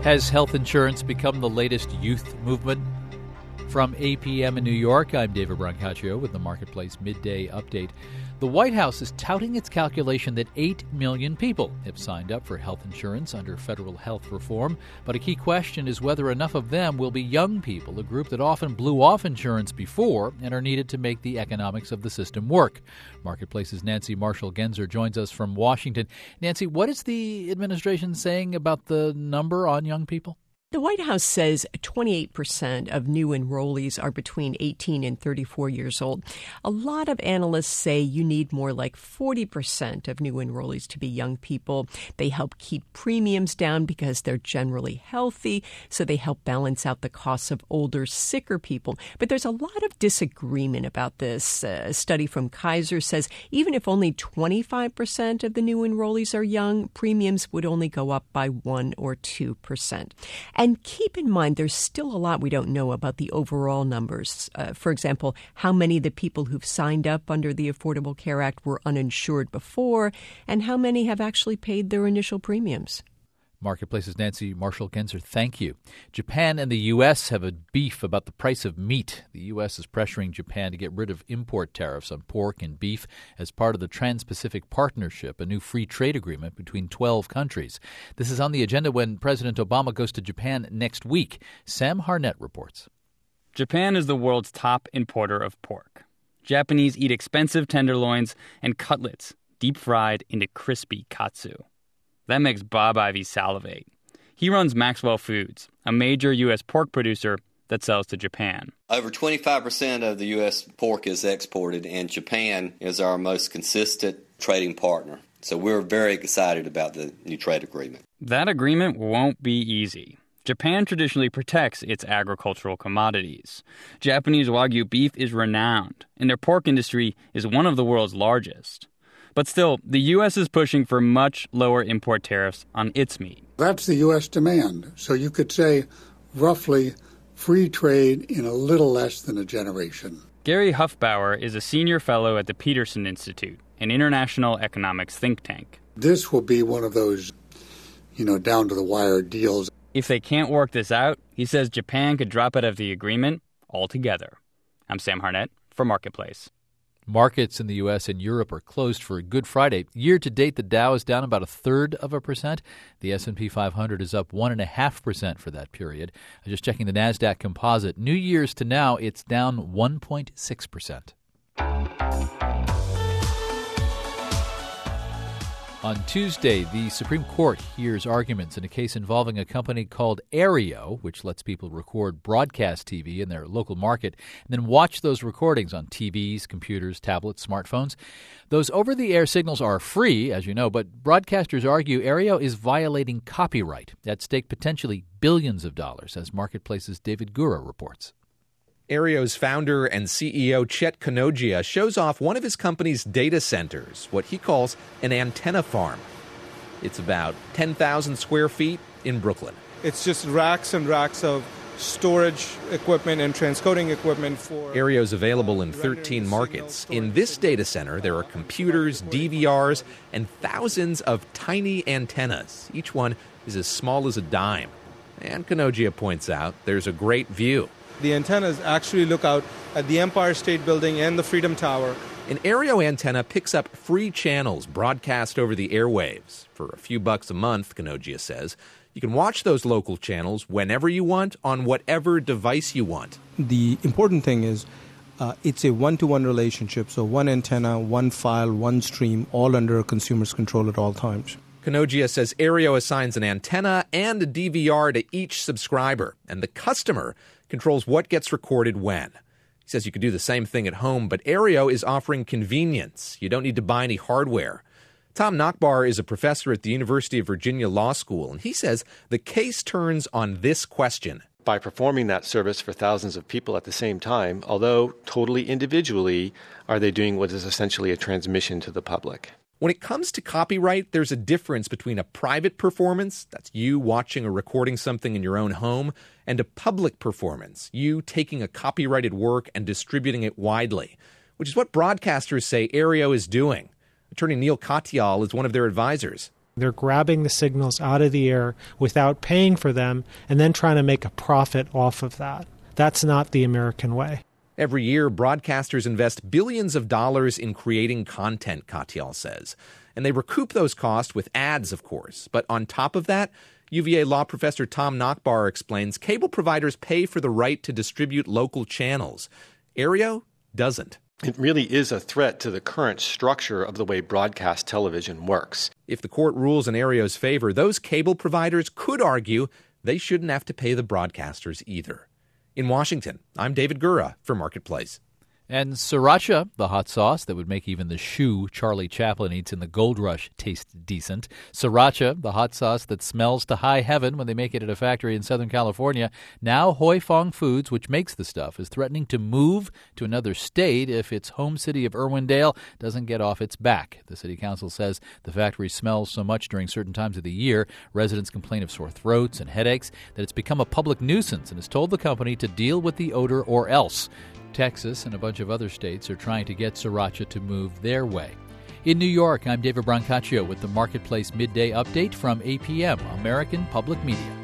Has health insurance become the latest youth movement? From APM in New York, I'm David Brancaccio with the Marketplace Midday Update. The White House is touting its calculation that 8 million people have signed up for health insurance under federal health reform. But a key question is whether enough of them will be young people, a group that often blew off insurance before and are needed to make the economics of the system work. Marketplace's Nancy Marshall-Genzer joins us from Washington. Nancy, what is the administration saying about the number on young people? The White House says 28% of new enrollees are between 18 and 34 years old. A lot of analysts say you need more like 40% of new enrollees to be young people. They help keep premiums down because they're generally healthy, so they help balance out the costs of older, sicker people. But there's a lot of disagreement about this. A study from Kaiser says even if only 25% of the new enrollees are young, premiums would only go up by 1 or 2%. And keep in mind, there's still a lot we don't know about the overall numbers. For example, how many of the people who've signed up under the Affordable Care Act were uninsured before, and how many have actually paid their initial premiums. Marketplace's Nancy Marshall-Genzer, thank you. Japan and the U.S. have a beef about the price of meat. The U.S. is pressuring Japan to get rid of import tariffs on pork and beef as part of the Trans-Pacific Partnership, a new free trade agreement between 12 countries. This is on the agenda when President Obama goes to Japan next week. Sam Harnett reports. Japan is the world's top importer of pork. Japanese eat expensive tenderloins and cutlets, deep-fried into crispy katsu. That makes Bob Ivy salivate. He runs Maxwell Foods, a major U.S. pork producer that sells to Japan. Over 25% of the U.S. pork is exported, and Japan is our most consistent trading partner. So we're very excited about the new trade agreement. That agreement won't be easy. Japan traditionally protects its agricultural commodities. Japanese Wagyu beef is renowned, and their pork industry is one of the world's largest. But still, the U.S. is pushing for much lower import tariffs on its meat. That's the U.S. demand. So you could say roughly free trade in a little less than a generation. Gary Huffbauer is a senior fellow at the Peterson Institute, an international economics think tank. This will be one of those, down-to-the-wire deals. If they can't work this out, he says Japan could drop out of the agreement altogether. I'm Sam Harnett for Marketplace. Markets in the U.S. and Europe are closed for Good Friday. Year to date, the Dow is down about 1/3%. The S&P 500 is up 1.5% for that period. Just checking the NASDAQ Composite. New Year's to now, it's down 1.6%. On Tuesday, the Supreme Court hears arguments in a case involving a company called Aereo, which lets people record broadcast TV in their local market and then watch those recordings on TVs, computers, tablets, smartphones. Those over-the-air signals are free, as you know, but broadcasters argue Aereo is violating copyright. At stake potentially billions of dollars, as Marketplace's David Gura reports. Aereo's founder and CEO Chet Kanogia shows off one of his company's data centers, what he calls an antenna farm. It's about 10,000 square feet in Brooklyn. It's just racks and racks of storage equipment and transcoding equipment for... Aereo's available in 13 markets. In this data center, there are computers, DVRs, and thousands of tiny antennas. Each one is as small as a dime. And Kanogia points out there's a great view. The antennas actually look out at the Empire State Building and the Freedom Tower. An Aereo antenna picks up free channels broadcast over the airwaves. For a few bucks a month, Kanogia says, you can watch those local channels whenever you want on whatever device you want. The important thing is it's a one-to-one relationship, so one antenna, one file, one stream, all under a consumer's control at all times. Kanogia says Aereo assigns an antenna and a DVR to each subscriber, and the customer controls what gets recorded when. He says you could do the same thing at home, but Aereo is offering convenience. You don't need to buy any hardware. Tom Nachbar is a professor at the University of Virginia Law School, and he says the case turns on this question. By performing that service for thousands of people at the same time, although totally individually, are they doing what is essentially a transmission to the public? When it comes to copyright, there's a difference between a private performance, that's you watching or recording something in your own home, and a public performance, you taking a copyrighted work and distributing it widely, which is what broadcasters say Aereo is doing. Attorney Neil Katyal is one of their advisors. They're grabbing the signals out of the air without paying for them and then trying to make a profit off of that. That's not the American way. Every year, broadcasters invest billions of dollars in creating content, Katyal says. And they recoup those costs with ads, of course. But on top of that, UVA law professor Tom Nachbar explains cable providers pay for the right to distribute local channels. Aereo doesn't. It really is a threat to the current structure of the way broadcast television works. If the court rules in Aereo's favor, those cable providers could argue they shouldn't have to pay the broadcasters either. In Washington, I'm David Gura for Marketplace. And sriracha, the hot sauce that would make even the shoe Charlie Chaplin eats in the Gold Rush taste decent. Sriracha, the hot sauce that smells to high heaven when they make it at a factory in Southern California. Now Hoi Fong Foods, which makes the stuff, is threatening to move to another state if its home city of Irwindale doesn't get off its back. The city council says the factory smells so much during certain times of the year, residents complain of sore throats and headaches, that it's become a public nuisance and has told the company to deal with the odor or else. Texas and a bunch of other states are trying to get sriracha to move their way. In New York, I'm David Brancaccio with the Marketplace Midday Update from APM, American Public Media.